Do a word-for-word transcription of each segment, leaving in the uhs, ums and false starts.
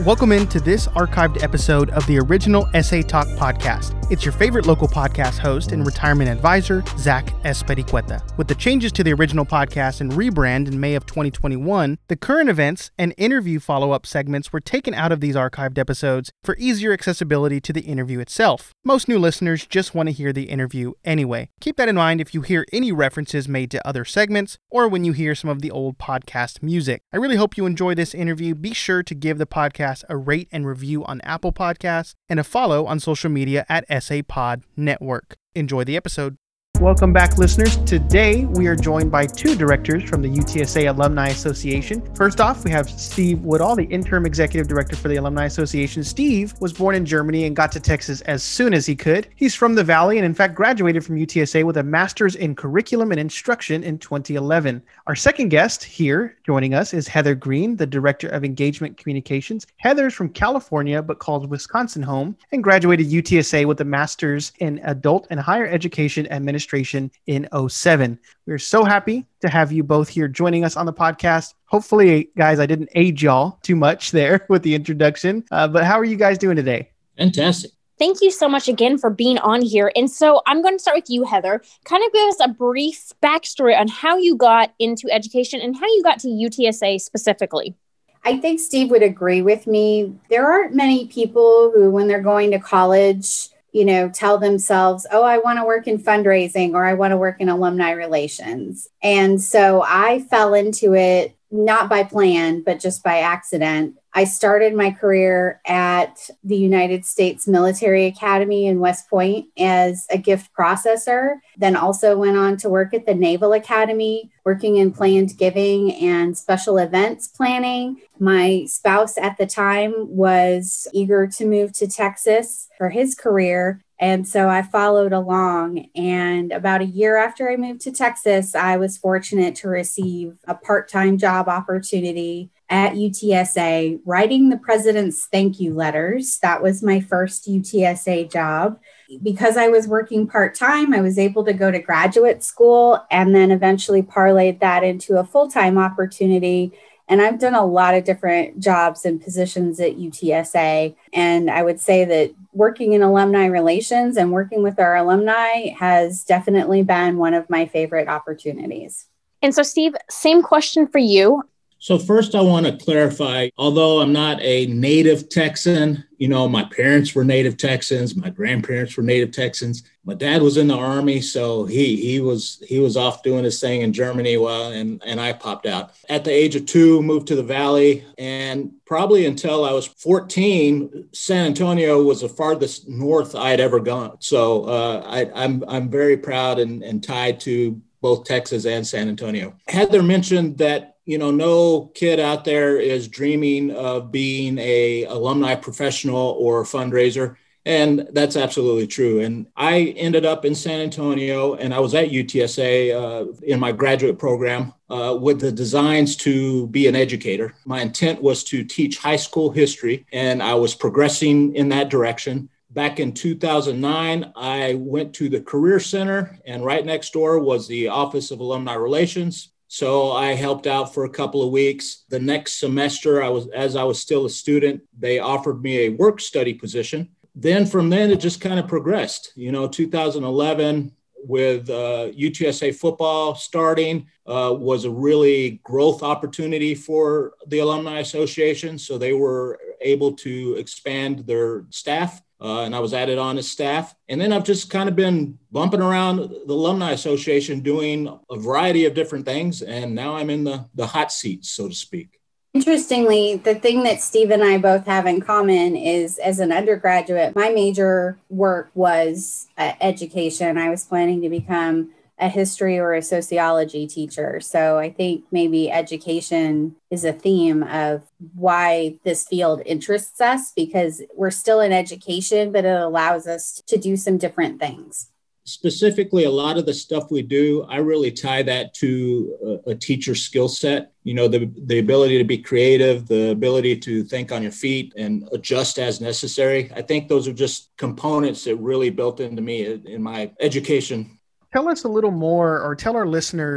Welcome into this archived episode of the original S A Talk podcast. It's your favorite local podcast host and retirement advisor, Zach Espericueta. With the changes to the original podcast and rebrand in May of twenty twenty-one, the current events and interview follow-up segments were taken out of these archived episodes for easier accessibility to the interview itself. Most new listeners just want to hear the interview anyway. Keep that in mind if you hear any references made to other segments or when you hear some of the old podcast music. I really hope you enjoy this interview. Be sure to give the podcast a rate and review on Apple Podcasts and a follow on social media at S A Pod Network. Enjoy the episode. Welcome back, listeners. Today, we are joined by two directors from the U T S A Alumni Association. First off, we have Steve Woodall, the interim executive director for the Alumni Association. Steve was born in Germany and got to Texas as soon as he could. He's from the Valley and, in fact, graduated from U T S A with a master's in curriculum and instruction in twenty eleven. Our second guest here joining us is Heather Green, the director of engagement communications. Heather's from California, but calls Wisconsin home and graduated U T S A with a master's in adult and higher education administration in oh seven. We're so happy to have you both here joining us on the podcast. Hopefully, guys, I didn't age y'all too much there with the introduction, uh, but how are you guys doing today? Fantastic. Thank you so much again for being on here. And so I'm going to start with you, Heather. Kind of give us a brief backstory on how you got into education and how you got to U T S A specifically. I think Steve would agree with me. There aren't many people who, when they're going to college, you know, tell themselves, oh, I want to work in fundraising or I want to work in alumni relations. And so I fell into it, not by plan, but just by accident. I started my career at the United States Military Academy in West Point as a gift processor, then also went on to work at the Naval Academy, working in planned giving and special events planning. My spouse at the time was eager to move to Texas for his career. And so I followed along. And about a year after I moved to Texas, I was fortunate to receive a part-time job opportunity at U T S A, writing the president's thank you letters. That was my first U T S A job. Because I was working part-time, I was able to go to graduate school and then eventually parlayed that into a full-time opportunity. And I've done a lot of different jobs and positions at U T S A. And I would say that working in alumni relations and working with our alumni has definitely been one of my favorite opportunities. And so, Steve, same question for you. So first, I want to clarify, although I'm not a native Texan, you know, my parents were native Texans, my grandparents were native Texans. My dad was in the Army, so he he was he was off doing his thing in Germany while and, and I popped out. At the age of two, moved to the Valley, and probably until I was fourteen, San Antonio was the farthest north I'd ever gone. So uh, I, I'm I'm very proud and, and tied to both Texas and San Antonio. Heather mentioned that, you know, no kid out there is dreaming of being a alumni professional or fundraiser. And that's absolutely true. And I ended up in San Antonio and I was at U T S A uh, in my graduate program uh, with the designs to be an educator. My intent was to teach high school history, and I was progressing in that direction. Back in two thousand nine, I went to the Career Center, and right next door was the Office of Alumni Relations. So I helped out for a couple of weeks. The next semester, I was, as I was still a student, they offered me a work study position. Then from then, it just kind of progressed. You know, two thousand eleven, with uh, U T S A football starting, uh, was a really growth opportunity for the Alumni Association. So they were able to expand their staff. Uh, and I was added on as staff. And then I've just kind of been bumping around the Alumni Association doing a variety of different things. And now I'm in the, the hot seat, so to speak. Interestingly, the thing that Steve and I both have in common is, as an undergraduate, my major work was uh, education. I was planning to become a history or a sociology teacher. So I think maybe education is a theme of why this field interests us, because we're still in education, but it allows us to do some different things. Specifically, a lot of the stuff we do, I really tie that to a, a teacher's skill set. You know, the, the ability to be creative, the ability to think on your feet and adjust as necessary. I think those are just components that really built into me in my education. Tell us a little more, or tell our listeners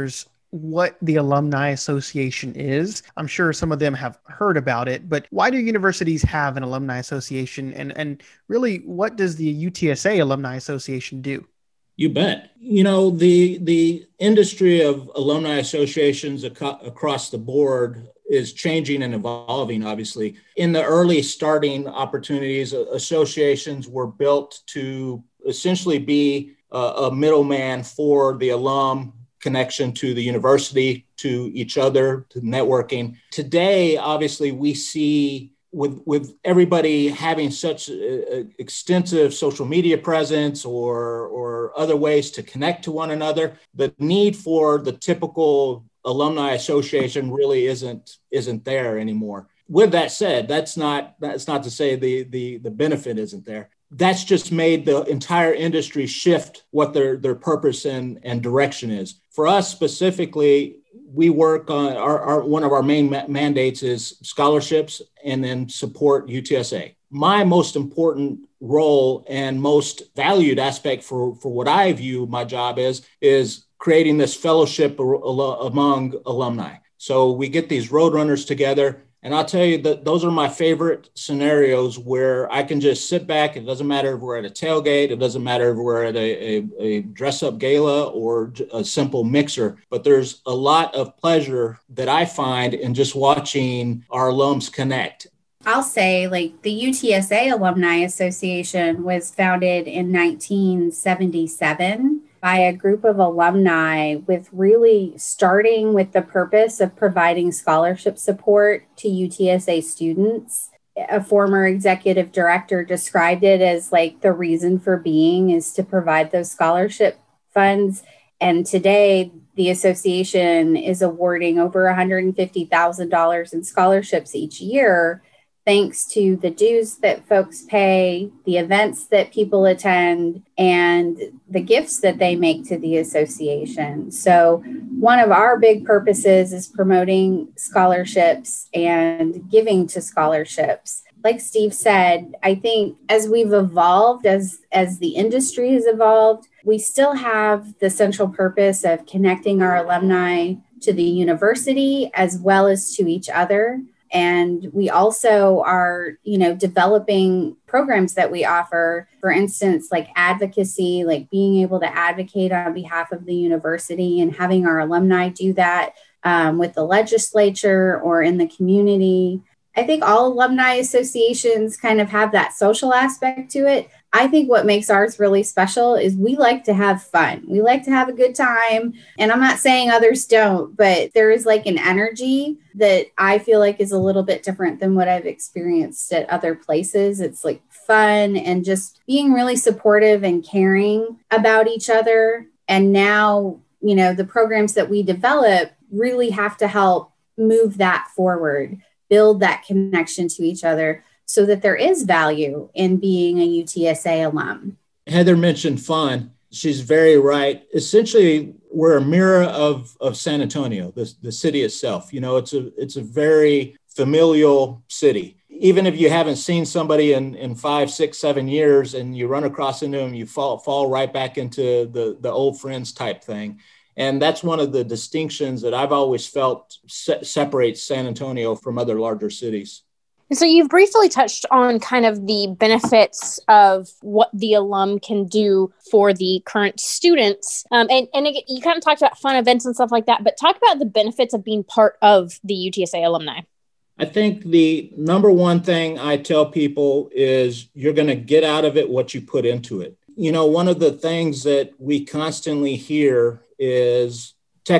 what the Alumni Association is? I'm sure some of them have heard about it, but why do universities have an Alumni Association? And, and really, what does the U T S A Alumni Association do? You bet. You know, the the industry of alumni associations ac- across the board is changing and evolving, obviously. In the early starting opportunities, associations were built to essentially be a, a middleman for the alum connection to the university, to each other, to networking. Today, obviously, we see with with everybody having such a, a extensive social media presence or or other ways to connect to one another, the need for the typical alumni association really isn't isn't there anymore. With that said, that's not that's not to say the the the benefit isn't there. That's just made the entire industry shift what their their purpose and and direction is. For us specifically, we work on our, our one of our main ma- mandates is scholarships and then support U T S A. My most important role and most valued aspect for, for what I view my job is, is creating this fellowship ar- al- among alumni. So we get these roadrunners together. And I'll tell you that those are my favorite scenarios where I can just sit back. It doesn't matter if we're at a tailgate. It doesn't matter if we're at a, a, a dress-up gala or a simple mixer. But there's a lot of pleasure that I find in just watching our alums connect. I'll say, like, the U T S A Alumni Association was founded in nineteen seventy-seven by a group of alumni, with really starting with the purpose of providing scholarship support to U T S A students. A former executive director described it as like the reason for being is to provide those scholarship funds. And today, the association is awarding over one hundred fifty thousand dollars in scholarships each year, thanks to the dues that folks pay, the events that people attend, and the gifts that they make to the association. So one of our big purposes is promoting scholarships and giving to scholarships. Like Steve said, I think as we've evolved, as, as the industry has evolved, we still have the central purpose of connecting our alumni to the university as well as to each other. And we also are, you know, developing programs that we offer, for instance, like advocacy, like being able to advocate on behalf of the university and having our alumni do that um, with the legislature or in the community. I think all alumni associations kind of have that social aspect to it. I think what makes ours really special is we like to have fun. We like to have a good time. And I'm not saying others don't, but there is like an energy that I feel like is a little bit different than what I've experienced at other places. It's like fun and just being really supportive and caring about each other. And now, you know, the programs that we develop really have to help move that forward, build that connection to each other, so that there is value in being a U T S A alum. Heather mentioned fun. She's very right. Essentially, we're a mirror of, of San Antonio, the, the city itself. You know, it's a it's a very familial city. Even if you haven't seen somebody in, in five, six, seven years and you run across into them, you fall fall right back into the, the old friends type thing. And that's one of the distinctions that I've always felt se- separates San Antonio from other larger cities. So you've briefly touched on kind of the benefits of what the alum can do for the current students. Um, and, and it, you kind of talked about fun events and stuff like that, but talk about the benefits of being part of the U T S A alumni. I think the number one thing I tell people is you're going to get out of it what you put into it. You know, one of the things that we constantly hear is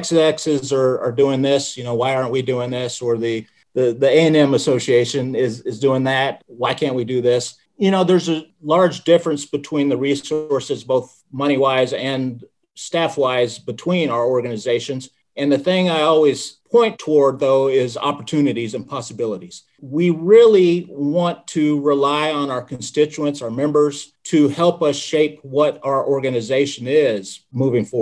Texas are, are doing this, you know, why aren't we doing this? Or the The, the A and M Association is, is doing that. Why can't we do this? You know, there's a large difference between the resources, both money-wise and staff-wise, between our organizations. And the thing I always point toward, though, is opportunities and possibilities. We really want to rely on our constituents, our members, to help us shape what our organization is moving forward.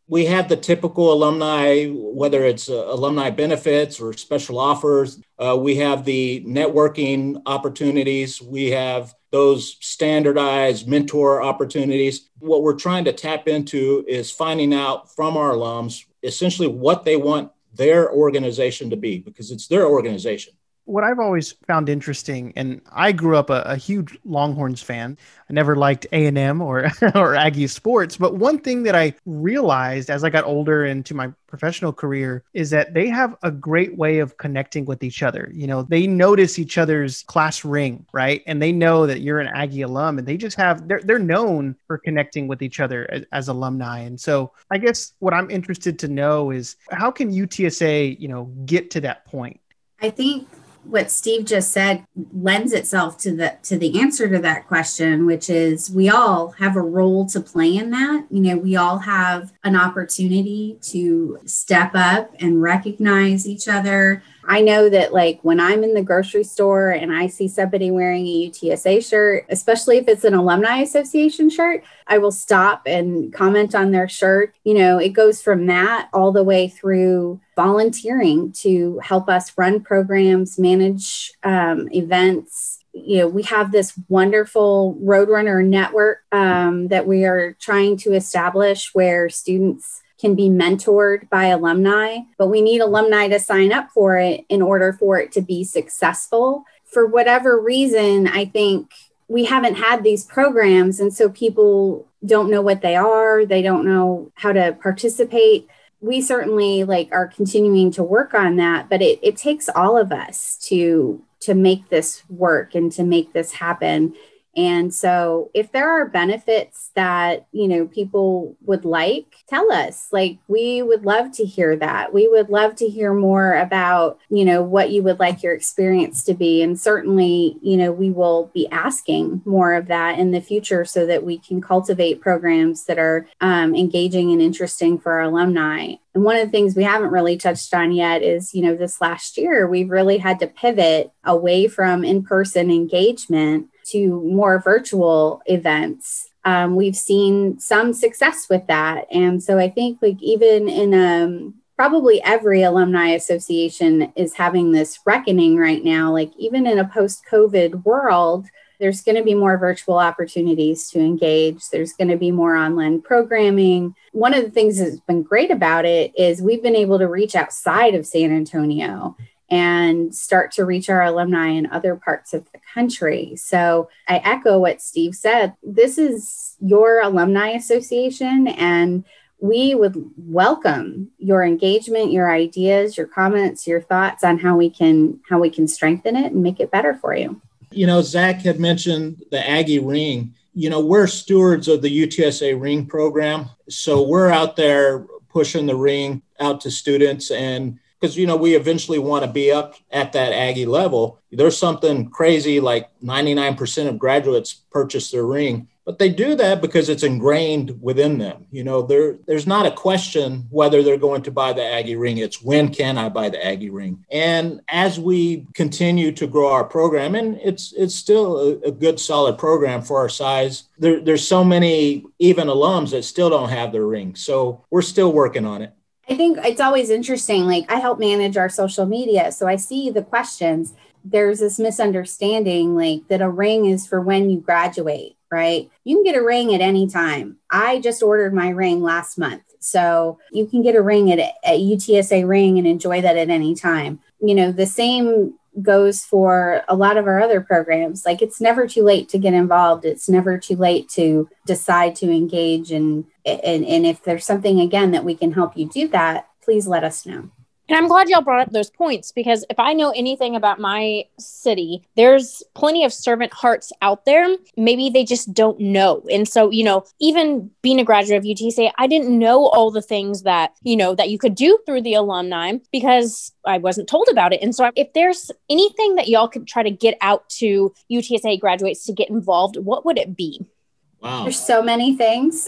We have the typical alumni, whether it's uh, alumni benefits or special offers. Uh, we have the networking opportunities. We have those standardized mentor opportunities. What we're trying to tap into is finding out from our alums essentially what they want their organization to be, because it's their organization. What I've always found interesting, and I grew up a, a huge Longhorns fan. I never liked A and M or or Aggie sports, but one thing that I realized as I got older into my professional career is that they have a great way of connecting with each other. You know, they notice each other's class ring, right? And they know that you're an Aggie alum, and they just have, they're, they're known for connecting with each other as, as alumni. And so I guess what I'm interested to know is how can U T S A, you know, get to that point? I think what Steve just said lends itself to the to the answer to that question, which is we all have a role to play in that. You know, we all have an opportunity to step up and recognize each other. I know that, like, when I'm in the grocery store and I see somebody wearing a U T S A shirt, especially if it's an alumni association shirt, I will stop and comment on their shirt. You know, it goes from that all the way through volunteering to help us run programs, manage um, events. You know, we have this wonderful Roadrunner network um, that we are trying to establish where students can be mentored by alumni, but we need alumni to sign up for it in order for it to be successful. For whatever reason, I think we haven't had these programs, and so people don't know what they are. They don't know how to participate. We certainly like are continuing to work on that, but it, it takes all of us to to make this work and to make this happen. And so if there are benefits that, you know, people would like, tell us. Like, we would love to hear that. We would love to hear more about, you know, what you would like your experience to be. And certainly, you know, we will be asking more of that in the future so that we can cultivate programs that are um, engaging and interesting for our alumni. And one of the things we haven't really touched on yet is, you know, this last year, we've really had to pivot away from in-person engagement to more virtual events. Um, we've seen some success with that. And so I think, like, even in um, probably every alumni association is having this reckoning right now, like even in a post-COVID world, there's going to be more virtual opportunities to engage. There's going to be more online programming. One of the things that's been great about it is we've been able to reach outside of San Antonio and start to reach our alumni in other parts of the country. So I echo what Steve said. This is your alumni association, and we would welcome your engagement, your ideas, your comments, your thoughts on how we can how we can strengthen it and make it better for you. You know, Zach had mentioned the Aggie Ring. You know, we're stewards of the U T S A Ring program. So we're out there pushing the ring out to students, and because, you know, we eventually want to be up at that Aggie level. There's something crazy like ninety-nine percent of graduates purchase their ring, but they do that because it's ingrained within them. You know, there, there's not a question whether they're going to buy the Aggie ring. It's when can I buy the Aggie ring? And as we continue to grow our program, and it's it's still a, a good, solid program for our size, there, there's so many even alums that still don't have their ring. So we're still working on it. I think it's always interesting. Like, I help manage our social media, so I see the questions. There's this misunderstanding, like, that a ring is for when you graduate, right? You can get a ring at any time. I just ordered my ring last month. So you can get a ring at, at U T S A Ring and enjoy that at any time. You know, the same goes for a lot of our other programs. Like, it's never too late to get involved. It's never too late to decide to engage. And, and, and if there's something, again, that we can help you do that, please let us know. And I'm glad y'all brought up those points, because if I know anything about my city, there's plenty of servant hearts out there. Maybe they just don't know. And so, you know, even being a graduate of U T S A, I didn't know all the things that, you know, that you could do through the alumni because I wasn't told about it. And so if there's anything that y'all could try to get out to U T S A graduates to get involved, what would it be? Wow. There's so many things.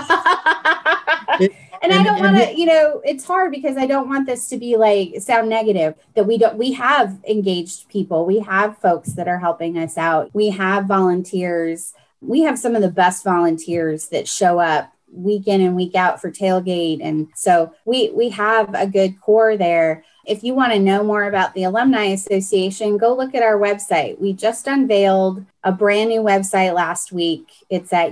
It, and, and I don't want to, you know, it's hard because I don't want this to be like sound negative, that we don't, we have engaged people. We have folks that are helping us out. We have volunteers. We have some of the best volunteers that show up week in and week out for tailgate. And so we, we have a good core there. If you want to know more about the Alumni Association, go look at our website. We just unveiled a brand new website last week. It's at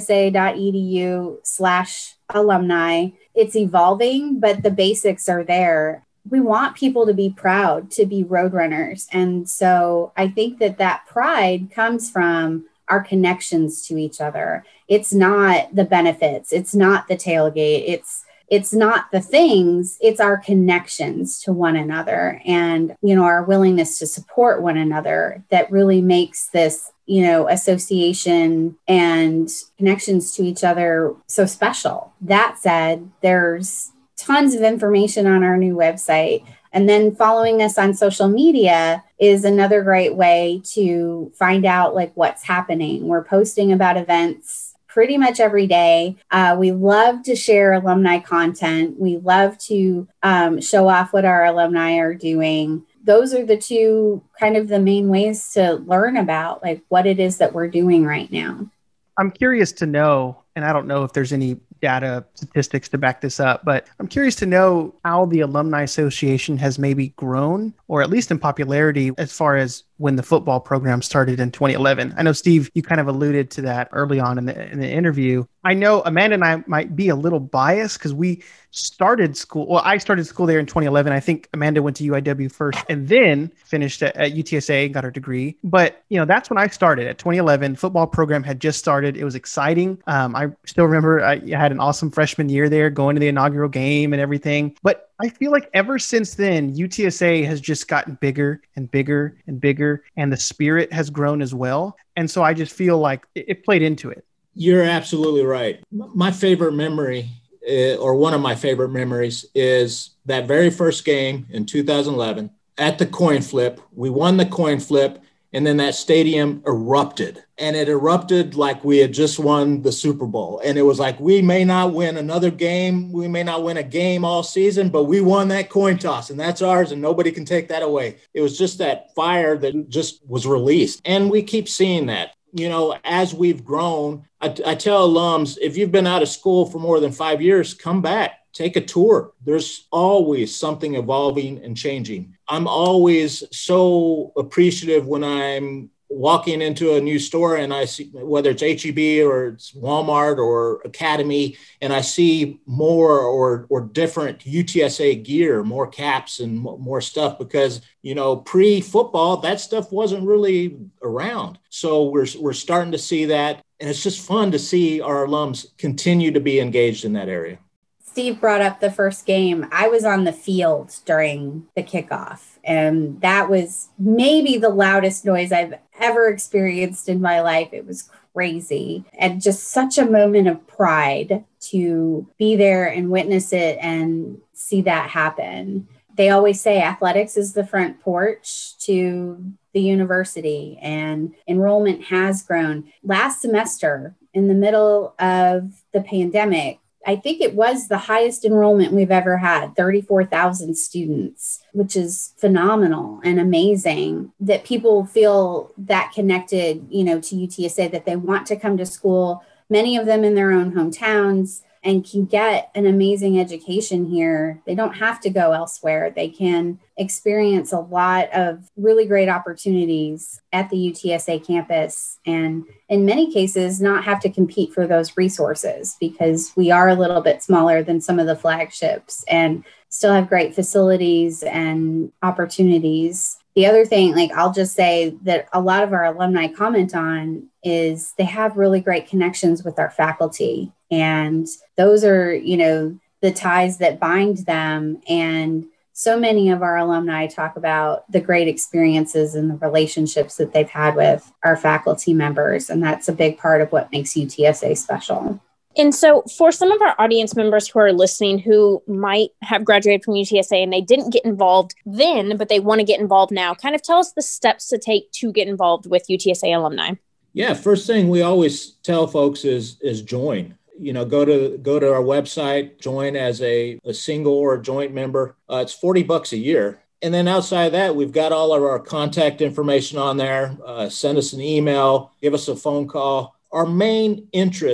utsa.edu slash alumni. It's evolving, but the basics are there. We want people to be proud to be Roadrunners. And so I think that that pride comes from our connections to each other. It's not the benefits. It's not the tailgate. It's It's not the things, it's our connections to one another and, you know, our willingness to support one another that really makes this, you know, association and connections to each other so special. That said, there's tons of information on our new website. And then following us on social media is another great way to find out like what's happening. We're posting about events pretty much every day. Uh, we love to share alumni content. We love to um, show off what our alumni are doing. Those are the two kind of the main ways to learn about like what it is that we're doing right now. I'm curious to know, and I don't know if there's any data statistics to back this up, but I'm curious to know how the Alumni Association has maybe grown, or at least in popularity, as far as when the football program started in twenty eleven. I know, Steve, you kind of alluded to that early on in the, in the interview. I know Amanda and I might be a little biased because we started school. Well, I started school there in twenty eleven. I think Amanda went to U I W first and then finished at, at U T S A and got her degree. But, you know, that's when I started at twenty eleven. Football program had just started. It was exciting. Um, I still remember I had an awesome freshman year there, going to the inaugural game and everything. But I feel like ever since then, U T S A has just gotten bigger and bigger and bigger, and the spirit has grown as well. And so I just feel like it, it played into it. You're absolutely right. My favorite memory, uh, or one of my favorite memories, is that very first game in two thousand eleven at the coin flip. We won the coin flip, and then that stadium erupted. And it erupted like we had just won the Super Bowl. And it was like, we may not win another game. We may not win a game all season, but we won that coin toss, and that's ours, and nobody can take that away. It was just that fire that just was released. And we keep seeing that. You know, as we've grown, I, I tell alums, if you've been out of school for more than five years, come back, take a tour. There's always something evolving and changing. I'm always so appreciative when I'm walking into a new store and I see, whether it's H E B or it's Walmart or Academy, and I see more or or different U T S A gear, more caps and more stuff, because, you know, pre-football, that stuff wasn't really around. So we're we're starting to see that. And it's just fun to see our alums continue to be engaged in that area. Steve brought up the first game. I was on the field during the kickoff, and that was maybe the loudest noise I've ever experienced in my life. It was crazy and just such a moment of pride to be there and witness it and see that happen. They always say athletics is the front porch to the university, and enrollment has grown. Last semester, in the middle of the pandemic, I think it was the highest enrollment we've ever had, thirty-four thousand students, which is phenomenal and amazing that people feel that connected, you know, to U T S A, that they want to come to school, many of them in their own hometowns, and can get an amazing education here. They don't have to go elsewhere. They can experience a lot of really great opportunities at the U T S A campus, and in many cases not have to compete for those resources because we are a little bit smaller than some of the flagships and still have great facilities and opportunities. The other thing, like I'll just say that a lot of our alumni comment on is they have really great connections with our faculty. And those are, you know, the ties that bind them. And so many of our alumni talk about the great experiences and the relationships that they've had with our faculty members. And that's a big part of what makes U T S A special. And so for some of our audience members who are listening who might have graduated from U T S A and they didn't get involved then, but they want to get involved now, kind of tell us the steps to take to get involved with U T S A alumni. Yeah, first thing we always tell folks is is join. You know, go to go to our website, join as a, a single or a joint member. Uh, it's forty bucks a year. And then outside of that, we've got all of our contact information on there. Uh, send us an email, give us a phone call. Our main interest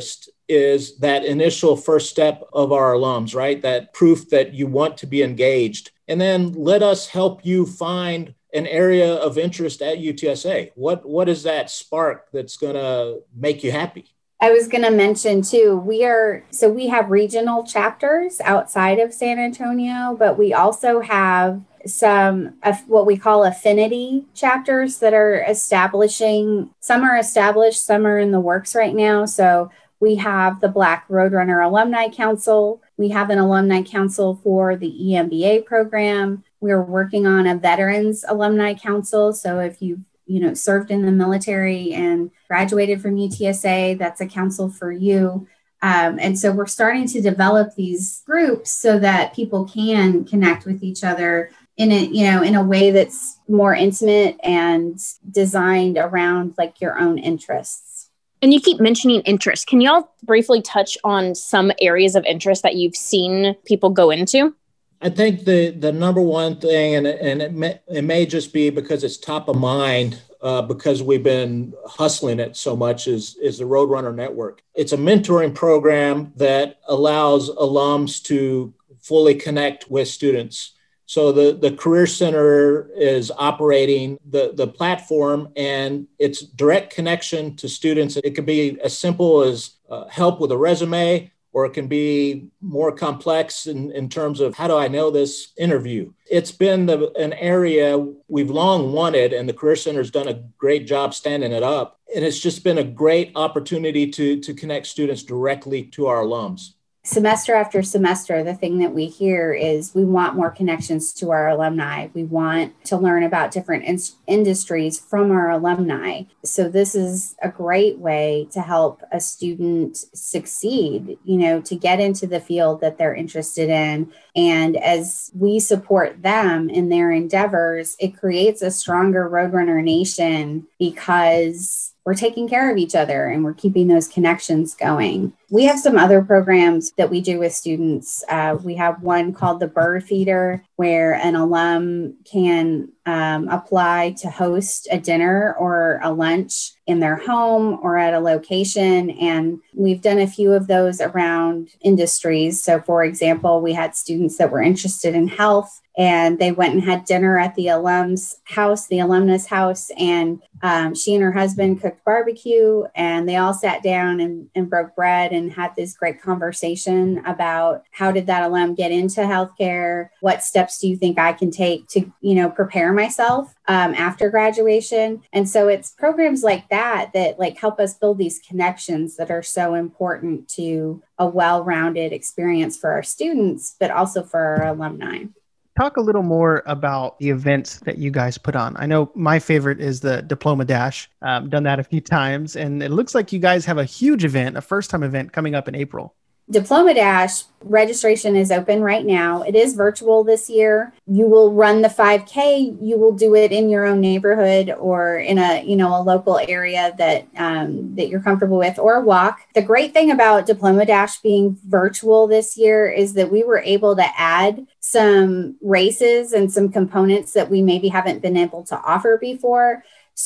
is that initial first step of our alums, right? That proof that you want to be engaged. And then let us help you find an area of interest at U T S A. What, what is that spark that's going to make you happy? I was going to mention too, we are, so we have regional chapters outside of San Antonio, but we also have some of what we call affinity chapters that are establishing, some are established, some are in the works right now. So we have the Black Roadrunner Alumni Council. We have an alumni council for the E M B A program. We're working on a Veterans Alumni Council. So if you've you know, served in the military and graduated from U T S A, that's a council for you. Um, and so we're starting to develop these groups so that people can connect with each other in a, you know, in a way that's more intimate and designed around like your own interests. And you keep mentioning interest. Can y'all briefly touch on some areas of interest that you've seen people go into? I think the, the number one thing, and, and it, may, it may just be because it's top of mind uh, because we've been hustling it so much, is, is the Roadrunner Network. It's a mentoring program that allows alums to fully connect with students. So the, the Career Center is operating the, the platform, and it's direct connection to students. It could be as simple as uh, help with a resume, or it can be more complex in, in terms of how do I know this interview? It's been the, an area we've long wanted, and the Career Center's done a great job standing it up. And it's just been a great opportunity to, to connect students directly to our alums. Semester after semester, the thing that we hear is we want more connections to our alumni. We want to learn about different in- industries from our alumni. So this is a great way to help a student succeed, you know, to get into the field that they're interested in. And as we support them in their endeavors, it creates a stronger Roadrunner Nation because we're taking care of each other and we're keeping those connections going. We have some other programs that we do with students. Uh, we have one called the Bird Feeder, where an alum can um, apply to host a dinner or a lunch in their home or at a location. And we've done a few of those around industries. So for example, we had students that were interested in health, and they went and had dinner at the alum's house, the alumnus house, and um, she and her husband cooked barbecue, and they all sat down and, and broke bread and had this great conversation about how did that alum get into healthcare? What steps do you think I can take to, you know, prepare myself um, after graduation? And so it's programs like that that like help us build these connections that are so important to a well-rounded experience for our students, but also for our alumni. Talk a little more about the events that you guys put on. I know my favorite is the Diploma Dash. Um, done that a few times, and it looks like you guys have a huge event, a first-time event coming up in April. Diploma Dash registration is open right now. It is virtual this year. You will run the five K. You will do it in your own neighborhood or in a, you know, a local area that um, that you're comfortable with, or walk. The great thing about Diploma Dash being virtual this year is that we were able to add some races and some components that we maybe haven't been able to offer before.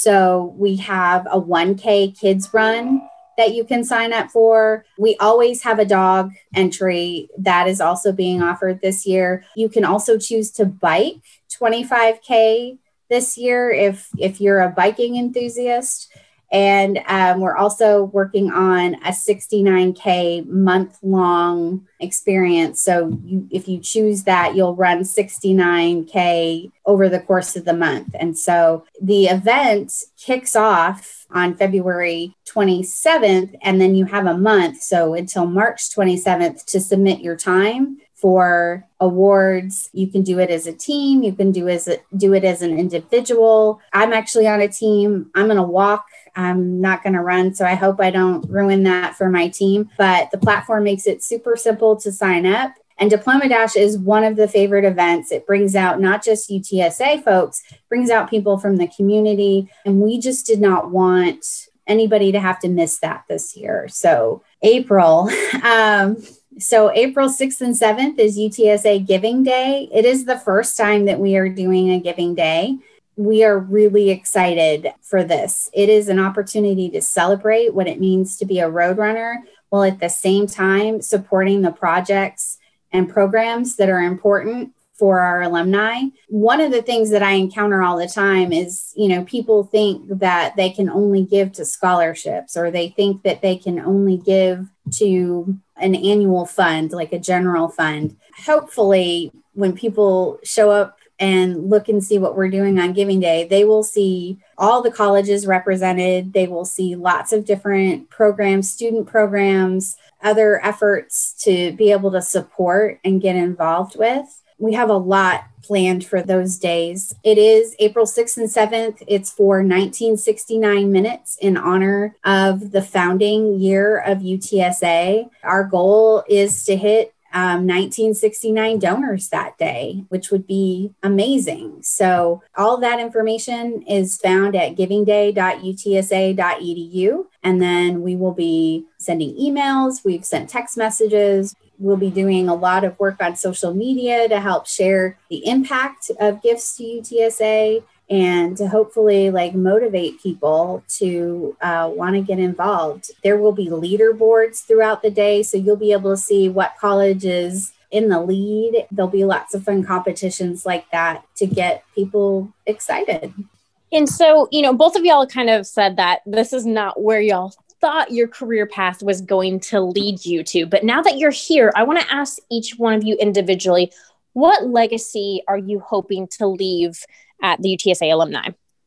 So we have a one K kids run that you can sign up for. We always have a dog entry that is also being offered this year. You can also choose to bike twenty-five K this year if, if you're a biking enthusiast. And um, we're also working on a sixty-nine K month-long experience. So you, if you choose that, you'll run sixty-nine K over the course of the month. And so the event kicks off on February twenty-seventh, and then you have a month, so until March twenty-seventh, to submit your time for awards. You can do it as a team. You can do as a, do it as an individual. I'm actually on a team. I'm going to walk. I'm not going to run. So I hope I don't ruin that for my team. But the platform makes it super simple to sign up. And Diploma Dash is one of the favorite events. It brings out not just U T S A folks, brings out people from the community. And we just did not want anybody to have to miss that this year. So April, um, So April sixth and seventh is U T S A Giving Day. It is the first time that we are doing a Giving Day. We are really excited for this. It is an opportunity to celebrate what it means to be a Roadrunner. while at the same time supporting the projects and programs that are important for our alumni. One of the things that I encounter all the time is, you know, people think that they can only give to scholarships, or they think that they can only give to an annual fund, like a general fund. Hopefully, when people show up and look and see what we're doing on Giving Day, they will see all the colleges represented. They will see lots of different programs, student programs, other efforts to be able to support and get involved with. We have a lot planned for those days. It is April sixth and seventh. It's for nineteen sixty-nine minutes in honor of the founding year of U T S A. Our goal is to hit um, nineteen sixty-nine donors that day, which would be amazing. So all that information is found at giving day dot u t s a dot e d u. And then we will be sending emails. We've sent text messages. We'll be doing a lot of work on social media to help share the impact of gifts to U T S A and to hopefully like motivate people to uh, want to get involved. There will be leaderboards throughout the day, so you'll be able to see what college is in the lead. There'll be lots of fun competitions like that to get people excited. And so, you know, both of y'all kind of said that this is not where y'all thought your career path was going to lead you to. But now that you're here, I want to ask each one of you individually, what legacy are you hoping to leave at the U T S A alumni?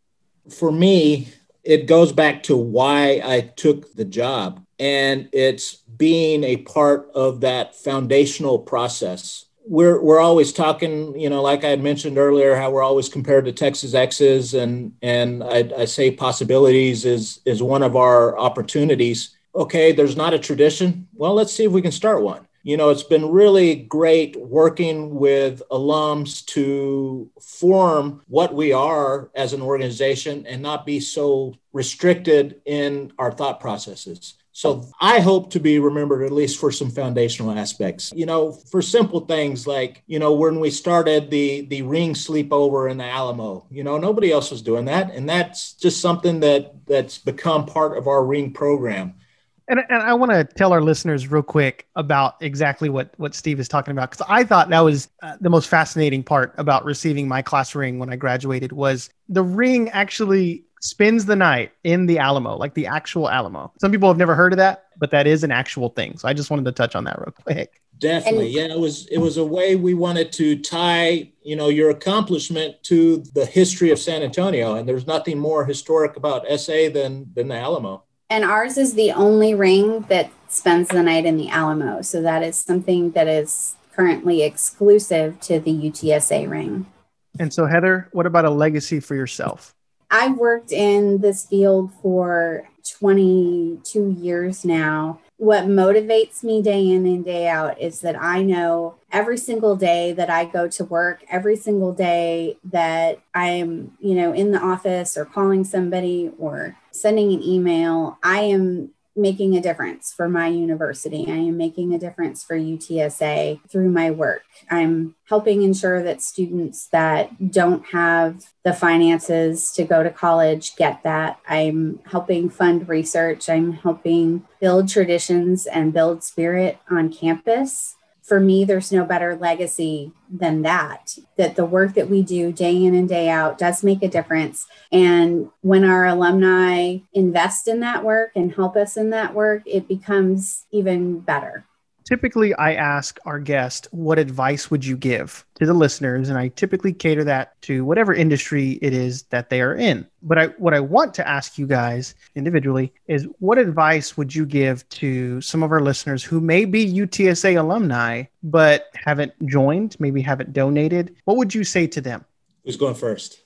For me, it goes back to why I took the job, and it's being a part of that foundational process. We're we're always talking, you know, like I had mentioned earlier, how we're always compared to Texas Exes, and and I, I say possibilities is is one of our opportunities. Okay, there's not a tradition. Well, let's see if we can start one. You know, it's been really great working with alums to form what we are as an organization and not be so restricted in our thought processes. So I hope to be remembered at least for some foundational aspects, you know, for simple things like, you know, when we started the the ring sleepover in the Alamo, you know, nobody else was doing that. And that's just something that that's become part of our ring program. And, and I want to tell our listeners real quick about exactly what, what Steve is talking about, because I thought that was uh, the most fascinating part about receiving my class ring when I graduated was the ring actually spends the night in the Alamo, like the actual Alamo. Some people have never heard of that, but that is an actual thing. So I just wanted to touch on that real quick. Definitely. Yeah, it was it was a way we wanted to tie, you know, your accomplishment to the history of San Antonio. And there's nothing more historic about S A than than the Alamo. And ours is the only ring that spends the night in the Alamo. So that is something that is currently exclusive to the U T S A ring. And so, Heather, what about a legacy for yourself? I've worked in this field for twenty-two years now. What motivates me day in and day out is that I know every single day that I go to work, every single day that I'm, you know, in the office or calling somebody or sending an email, I am making a difference for my university. I am making a difference for U T S A through my work. I'm helping ensure that students that don't have the finances to go to college get that. I'm helping fund research. I'm helping build traditions and build spirit on campus. For me, there's no better legacy than that, that the work that we do day in and day out does make a difference. And when our alumni invest in that work and help us in that work, it becomes even better. Typically, I ask our guest, what advice would you give to the listeners? And I typically cater that to whatever industry it is that they are in. But I, what I want to ask you guys individually is, what advice would you give to some of our listeners who may be U T S A alumni, but haven't joined, maybe haven't donated? What would you say to them? Who's going first?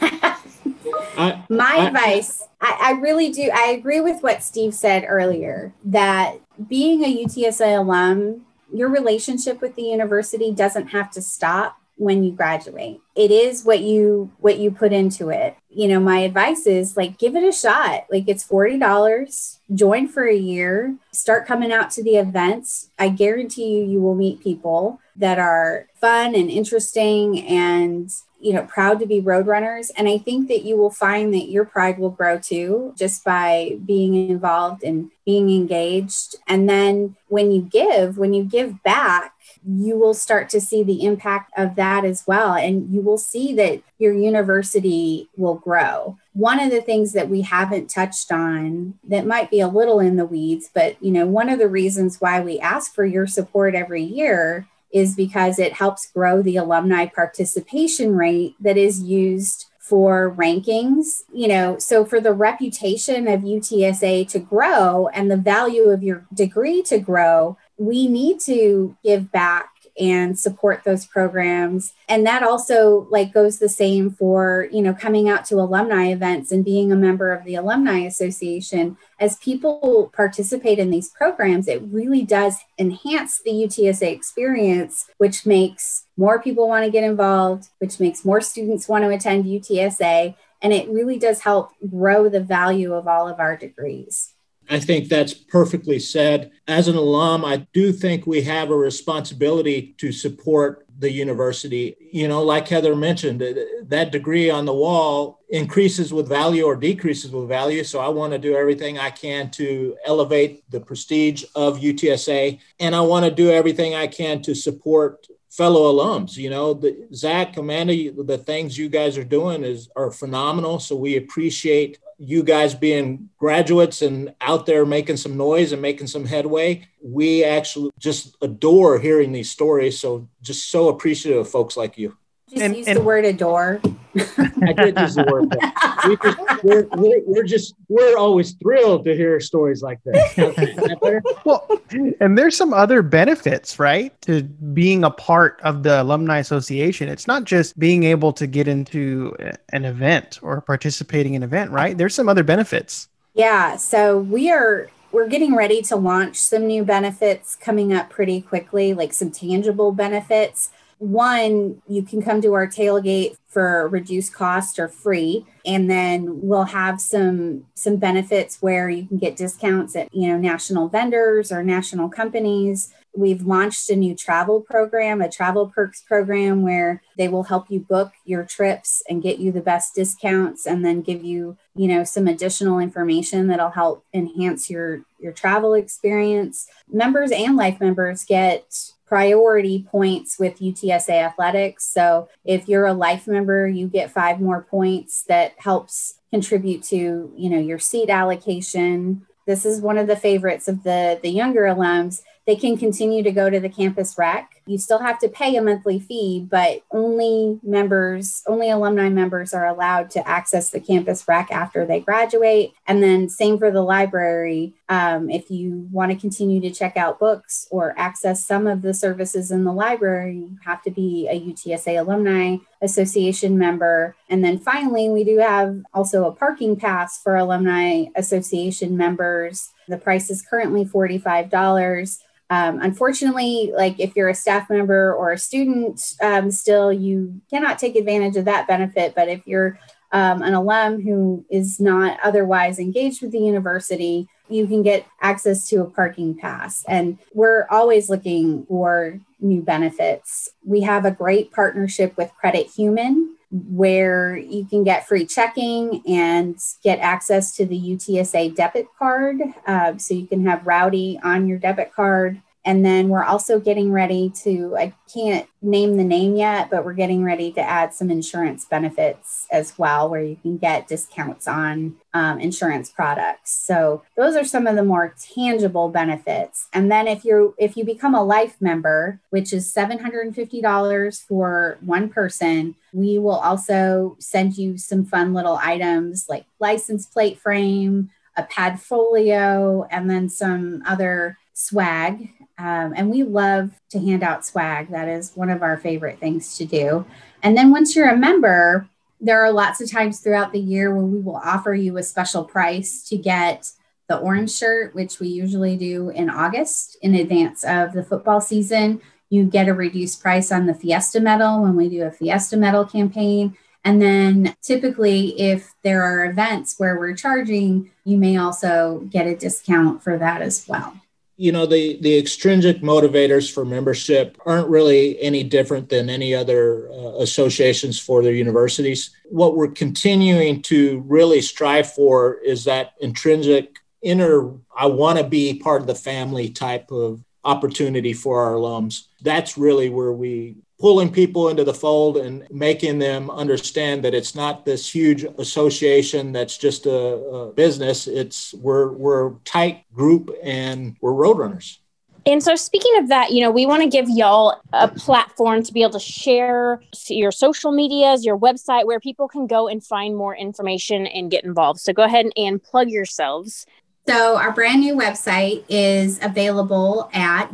I, My I, advice, I, I really do. I agree with what Steve said earlier, that being a U T S A alum, your relationship with the university doesn't have to stop when you graduate. It is what you what you put into it. You know, my advice is like, give it a shot. Like, it's forty dollars, join for a year, start coming out to the events. I guarantee you, you will meet people that are fun and interesting, and you know, proud to be Roadrunners. And I think that you will find that your pride will grow too, just by being involved and being engaged. And then when you give, when you give back, you will start to see the impact of that as well. And you will see that your university will grow. One of the things that we haven't touched on that might be a little in the weeds, but, you know, one of the reasons why we ask for your support every year is because it helps grow the alumni participation rate that is used for rankings. You know, so for the reputation of U T S A to grow and the value of your degree to grow, we need to give back and support those programs. And that also like goes the same for, you know, coming out to alumni events and being a member of the Alumni Association. As people participate in these programs, it really does enhance the U T S A experience, which makes more people want to get involved, which makes more students want to attend U T S A. And it really does help grow the value of all of our degrees. I think that's perfectly said. As an alum, I do think we have a responsibility to support the university. You know, like Heather mentioned, that degree on the wall increases with value or decreases with value. So I want to do everything I can to elevate the prestige of U T S A. And I want to do everything I can to support fellow alums. You know, the, Zach, Amanda, the things you guys are doing is are phenomenal. So we appreciate you guys being graduates and out there making some noise and making some headway. We actually just adore hearing these stories. So just so appreciative of folks like you. Just and, use and, the word adore. I did use the word. We just, we're, we're, we're just, we're always thrilled to hear stories like that. Well, and there's some other benefits, right, to being a part of the Alumni Association. It's not just being able to get into an event or participating in an event, right? There's some other benefits. Yeah. So we are, we're getting ready to launch some new benefits coming up pretty quickly, like some tangible benefits. One, you can come to our tailgate for reduced cost or free. And then we'll have some some benefits where you can get discounts at, you know, national vendors or national companies. We've launched a new travel program, a travel perks program, where they will help you book your trips and get you the best discounts and then give you, you know, some additional information that'll help enhance your, your travel experience. Members and life members get priority points with U T S A athletics. So if you're a life member, you get five more points that helps contribute to, you know, your seat allocation. This is one of the favorites of the, the younger alums. They can continue to go to the campus rec. You still have to pay a monthly fee, but only members, only alumni members are allowed to access the campus rec after they graduate. And then same for the library. Um, if you want to continue to check out books or access some of the services in the library, you have to be a U T S A Alumni Association member. And then finally, we do have also a parking pass for Alumni Association members. The price is currently forty-five dollars. Um, unfortunately, like if you're a staff member or a student, um, still you cannot take advantage of that benefit. But if you're um, an alum who is not otherwise engaged with the university, you can get access to a parking pass. And we're always looking for new benefits. We have a great partnership with Credit Human, where you can get free checking and get access to the U T S A debit card. Uh, so you can have Rowdy on your debit card. And then we're also getting ready to, I can't name the name yet, but we're getting ready to add some insurance benefits as well, where you can get discounts on um, insurance products. So those are some of the more tangible benefits. And then if you're, if you become a life member, which is seven hundred fifty dollars for one person, we will also send you some fun little items like license plate frame, a Padfolio, and then some other swag. Um, and we love to hand out swag. That is one of our favorite things to do. And then once you're a member, there are lots of times throughout the year where we will offer you a special price to get the orange shirt, which we usually do in August in advance of the football season. You get a reduced price on the Fiesta Medal when we do a Fiesta Medal campaign. And then typically, if there are events where we're charging, you may also get a discount for that as well. you know, the, the extrinsic motivators for membership aren't really any different than any other uh, associations for their universities. What we're continuing to really strive for is that intrinsic inner, I want to be part of the family type of opportunity for our alums. That's really where we pulling people into the fold and making them understand that it's not this huge association that's just a, a business. It's we're we're a tight group and we're roadrunners. And so speaking of that, you know, we want to give y'all a platform to be able to share your social medias, your website, where people can go and find more information and get involved. So go ahead and, and plug yourselves. So our brand new website is available at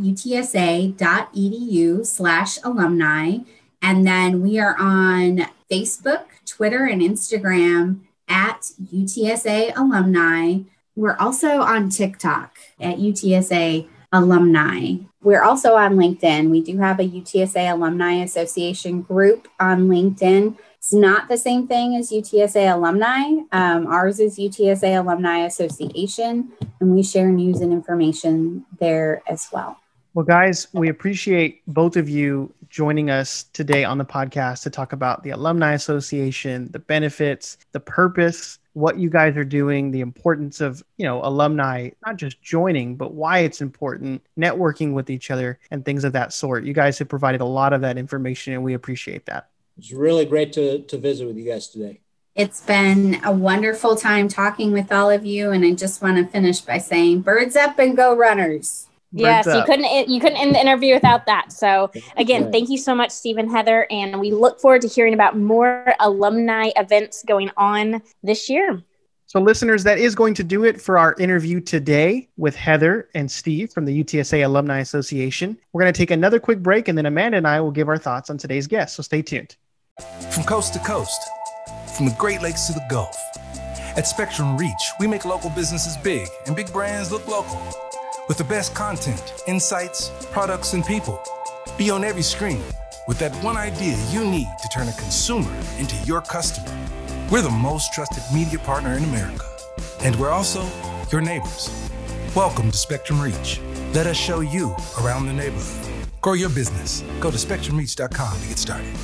utsa.edu slash alumni. And then we are on Facebook, Twitter, and Instagram at U T S A Alumni. We're also on TikTok at U T S A Alumni. We're also on LinkedIn. We do have a U T S A Alumni Association group on LinkedIn. It's not the same thing as U T S A Alumni. Um, ours is U T S A Alumni Association, and we share news and information there as well. Well, guys, we appreciate both of you joining us today on the podcast to talk about the Alumni Association, the benefits, the purpose, what you guys are doing, the importance of, you know, alumni, not just joining, but why it's important, networking with each other and things of that sort. You guys have provided a lot of that information, and we appreciate that. It's really great to, to visit with you guys today. It's been a wonderful time talking with all of you. And I just want to finish by saying birds up and go runners. Yes, you couldn't you couldn't end the interview without that. So again, thank you so much, Steve and Heather. And we look forward to hearing about more alumni events going on this year. So listeners, that is going to do it for our interview today with Heather and Steve from the U T S A Alumni Association. We're going to take another quick break, and then Amanda and I will give our thoughts on today's guest. So stay tuned. From coast to coast, from the Great Lakes to the Gulf, at Spectrum Reach, we make local businesses big and big brands look local. With the best content, insights, products, and people. Be on every screen with that one idea you need to turn a consumer into your customer. We're the most trusted media partner in America. And we're also your neighbors. Welcome to Spectrum Reach. Let us show you around the neighborhood. Grow your business. Go to spectrum reach dot com to get started.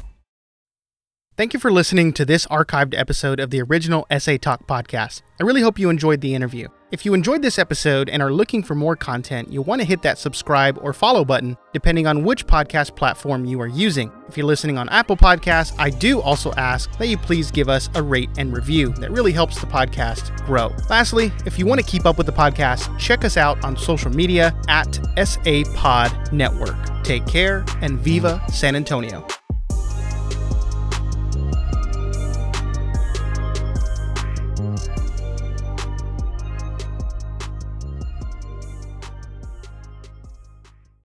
Thank you for listening to this archived episode of the original S A Talk podcast. I really hope you enjoyed the interview. If you enjoyed this episode and are looking for more content, you'll want to hit that subscribe or follow button, depending on which podcast platform you are using. If you're listening on Apple Podcasts, I do also ask that you please give us a rate and review. That really helps the podcast grow. Lastly, if you want to keep up with the podcast, check us out on social media at S A Pod Network. Take care, and Viva San Antonio.